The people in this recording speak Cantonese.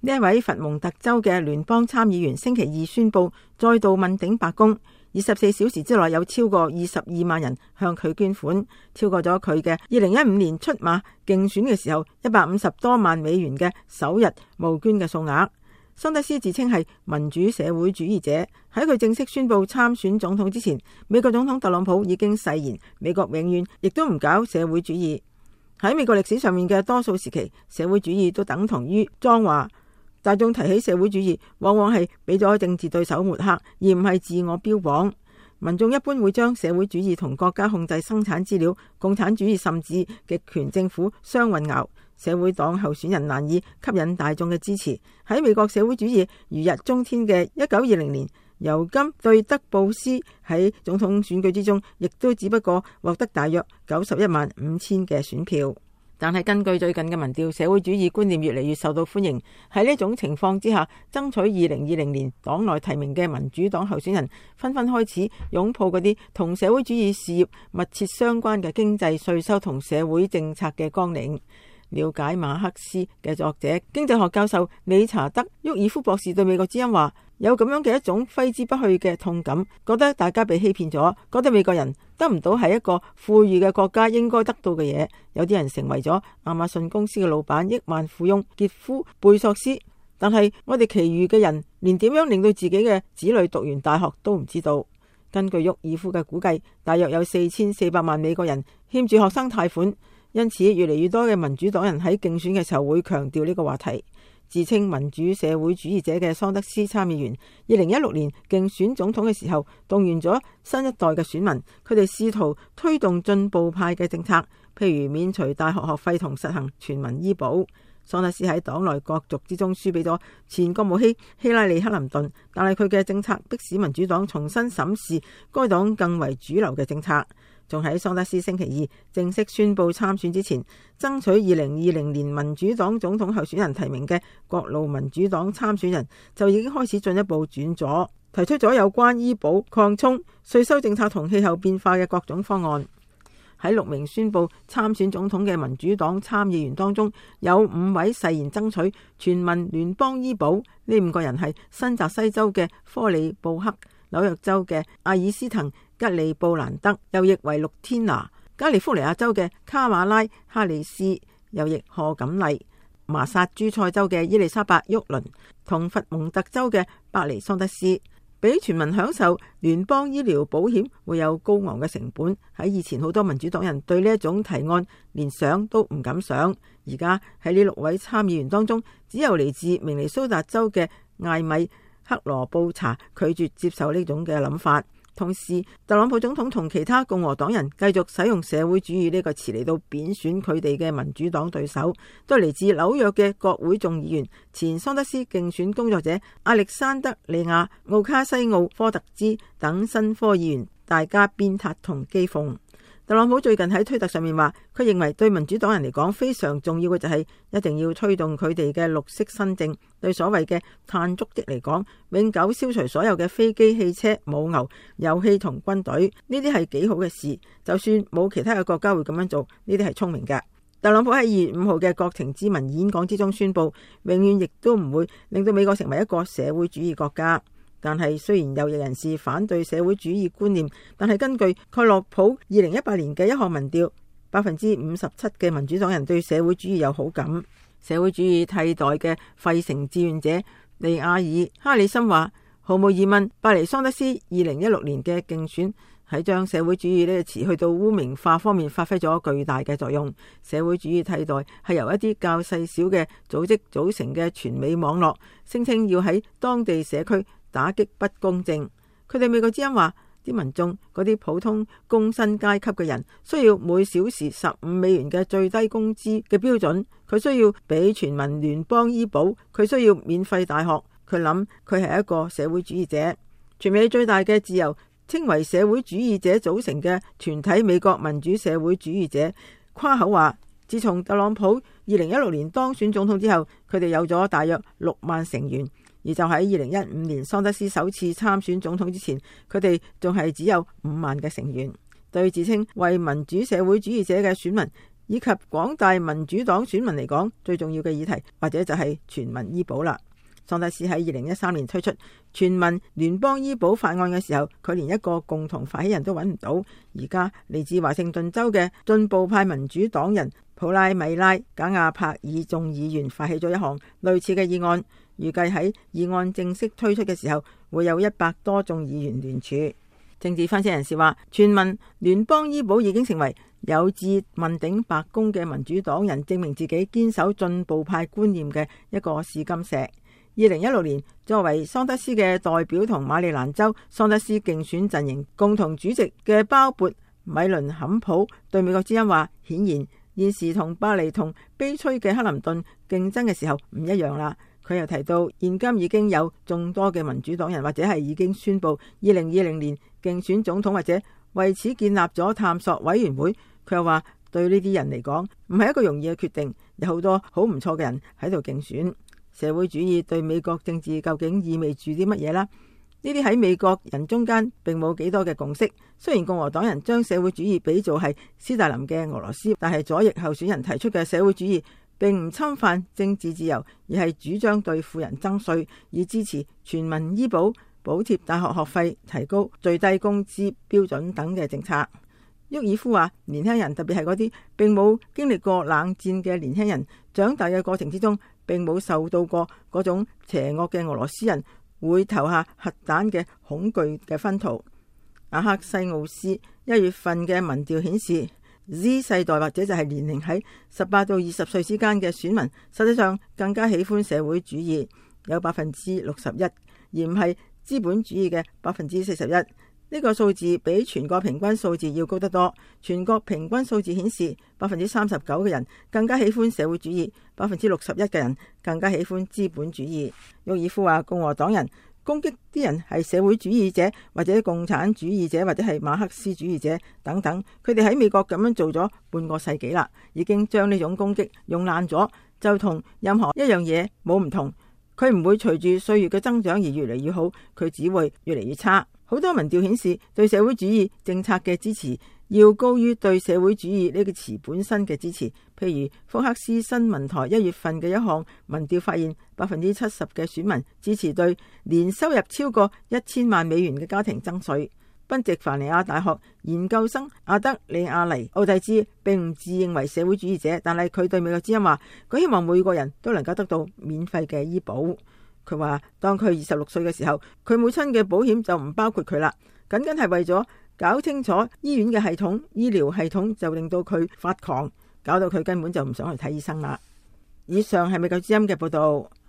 呢一位佛蒙特州嘅聯邦參議員星期二宣布再度問鼎白宮，24小時之內有超過22萬人向佢捐款，超過咗佢嘅2015年出馬競選嘅時候150多萬美元嘅首日募捐嘅數額。桑德斯自稱係民主社會主義者，喺佢正式宣布參選總統之前，美國總統特朗普已經誓言美國永遠亦都唔搞社會主義。喺美國歷史上面嘅多數時期，社會主義都等同於髒話。大眾提起社會主義，往往係俾咗政治對手抹黑，而唔係自我標榜。民眾一般會將社會主義同國家控制生產資料、共產主義甚至極權政府相混淆。社會黨候選人難以吸引大眾嘅支持。喺美國社會主義如日中天嘅1920年，尤金對德布斯喺總統選舉之中，亦都只不過獲得大約915000嘅選票。但係根據最近嘅民調，社會主義觀念越嚟越受到歡迎。喺呢種情況之下，爭取2020年黨內提名嘅民主黨候選人紛紛開始擁抱嗰啲同社會主義事業密切相關嘅經濟、稅收同社會政策嘅綱領。了解馬克思嘅作者、經濟學教授理查德·沃爾夫博士對美國之音話：有咁樣嘅一種揮之不去嘅痛感，覺得大家被欺騙咗，覺得美國人得唔到係一個富裕嘅國家應該得到嘅嘢。有啲人成為咗亞馬遜公司嘅老闆、億萬富翁傑夫·貝索斯，但係我哋其餘嘅人連點樣令到自己嘅子女讀完大學都唔知道。根據沃爾夫嘅估計，大約有4400萬美國人欠住學生貸款。因此，越嚟越多嘅民主黨人喺競選嘅時候會強調呢個話題。自稱民主社會主義者嘅桑德斯參議員，2016年競選總統嘅時候，動員咗新一代嘅選民，佢哋試圖推動進步派嘅政策，譬如免除大學學費同實行全民醫保。桑德斯喺黨內角逐之中輸俾咗前國務卿希拉里克林頓，但係佢嘅政策迫使民主黨重新審視該黨更為主流嘅政策。仲喺桑德斯星期二正式宣布參選之前，爭取2020年民主黨總統候選人提名嘅各路民主黨參選人就已經開始進一步轉左，提出咗有關醫保、擴充、稅收政策同氣候變化嘅各種方案。喺6名宣布參選總統嘅民主黨參議員當中，有5位誓言爭取全民聯邦醫保。呢5個人係新澤西州嘅科里布克、紐約州嘅阿爾斯滕吉利布蘭德，又譯為陸天拿；加利福尼亞州嘅卡馬拉哈里斯，又譯賀錦麗；麻薩諸塞州嘅伊麗莎白沃倫，同佛蒙特州嘅伯尼桑德斯。俾全民享受聯邦醫療保險會有高昂嘅成本。喺以前，好多民主黨人對呢一種提案連想都唔敢想。而家喺呢6位參議員當中，只有嚟自明尼蘇達州嘅艾米克羅布查拒絕接受呢種嘅諗法。同時，特朗普總統同其他共和黨人繼續使用社會主義呢個詞嚟到貶選佢哋嘅民主黨對手，都係嚟自紐約嘅國會眾議員、前桑德斯競選工作者亞歷山德利亞奧卡西奧科特茲等新科議員，大家鞭撻同譏諷。特朗普最近喺推特上面話，佢認為對民主黨人嚟講非常重要嘅就係一定要推動佢哋嘅綠色新政。對所謂嘅碳足跡嚟講，永久消除所有嘅飛機、汽車、母牛、遊戲同軍隊，呢啲係幾好嘅事。就算冇其他嘅國家會咁樣做，呢啲係聰明嘅。特朗普喺2月5號嘅國情咨文演講之中宣布，永遠亦都唔會令到美國成為一個社會主義國家。但係雖然右翼人士反對社會主義觀念，但係根據蓋洛普2018年嘅一項民調，57%嘅民主黨人對社會主義有好感。社會主義替代嘅費城志願者利亞爾哈里森話，毫無疑問，伯尼桑德斯2016年嘅競選喺將社會主義呢個詞去到污名化方面發揮咗巨大嘅作用。社會主義替代係由一啲較細小嘅組織組成嘅全美網絡，聲稱要喺當地社區打擊不公正。佢哋美國之音話，啲民眾嗰啲普通工薪階級嘅人需要每小時15美元嘅最低工資嘅標準，佢需要俾全民聯邦醫保，佢需要免費大學。佢諗佢係一個社會主義者。全美最大嘅自由稱為社會主義者組成嘅團體美國民主社會主義者誇口話，自從特朗普2016年當選總統之後，佢哋有咗大約6萬成員。而就喺2015年桑德斯首次參選總統之前，佢哋仲係只有5萬嘅成員。對自稱為民主社會主義者嘅選民， 以及廣大民主黨選民嚟講，最重要嘅議題或者就係全民醫保啦。桑德斯喺2013年推出全民聯邦醫保法案嘅時候，佢連一個共同發起人都揾唔到。而家嚟自華盛頓州嘅進步派民主黨人普拉米拉·賈亞柏爾眾議員發起咗一項類似嘅議案，預計喺議案正式推出嘅時候，會有100多眾議員聯署。政治分析人士話，全民聯邦醫保已經成為有志問鼎白宮嘅民主黨人證明自己堅守進步派觀念嘅一個試金石。2016年，作為桑德斯嘅代表同馬里蘭州桑德斯競選陣營共同主席嘅鮑勃米倫坎普對美國之音話，顯然現時同巴黎同悲催嘅克林頓競爭嘅時候唔一樣啦。佢又提到，現今已經有眾多嘅民主黨人或者係已經宣布2020年競選總統，或者為此建立咗探索委員會。佢又話，對呢啲人嚟講唔係一個容易嘅決定，有好多好唔錯嘅人喺度競選。社會主義對美國政治究竟意味住啲乜嘢啦？呢啲喺美國人中間並冇幾多嘅共識。雖然共和黨人將社會主義比做係斯大林嘅俄羅斯，但係左翼候選人提出嘅社會主義並唔侵犯政治自由，而係主張對富人徵稅，以支持全民醫保、補貼大學學費、提高最低工資標準等嘅政策。沃爾夫話，年輕人，特別係嗰啲並冇經歷過冷戰嘅年輕人，長大嘅過程之中並冇受到過嗰種邪惡嘅俄羅斯人會投下核彈嘅恐懼嘅薰陶。阿克西奧斯1月份嘅民調顯示，Z 世代或者就係年齡喺18到20歲之間嘅選民，實際上更加喜歡社會主義，有61%，而唔係資本主義嘅41%。呢個數字比全國平均數字要高得多。全國平均數字顯示，39%嘅人更加喜歡社會主義，61%嘅人更加喜歡資本主義。沃爾夫話，共和黨人攻擊啲人係社會主義者，或者共產主義者，或者係馬克思主義者等等。佢哋喺美國咁樣做咗半個世紀啦，已經將呢種攻擊用爛咗，就同任何一樣嘢冇唔同。佢唔會隨住歲月嘅增長而越嚟越好，佢只會越嚟越差。好多民調顯示，對社會主義政策嘅支持要高於對社會主義呢個詞本身嘅支持。譬如福克斯新聞台1月份嘅一項民調發現，70%嘅選民支持對年收入超過1000萬美元嘅家庭徵稅。賓夕凡尼亞大學研究生阿德里亞尼奧蒂茲並唔自認為社會主義者，但係佢對美國之音話，佢希望每個人都能夠得到免費嘅醫保。佢話，當佢26歲嘅時候，佢母親嘅保險就唔包括佢啦，僅僅係為咗搞清楚醫院嘅系統、醫療系統，就令到佢發狂，搞到佢根本就唔想去睇醫生啦。以上係美國之音嘅報道。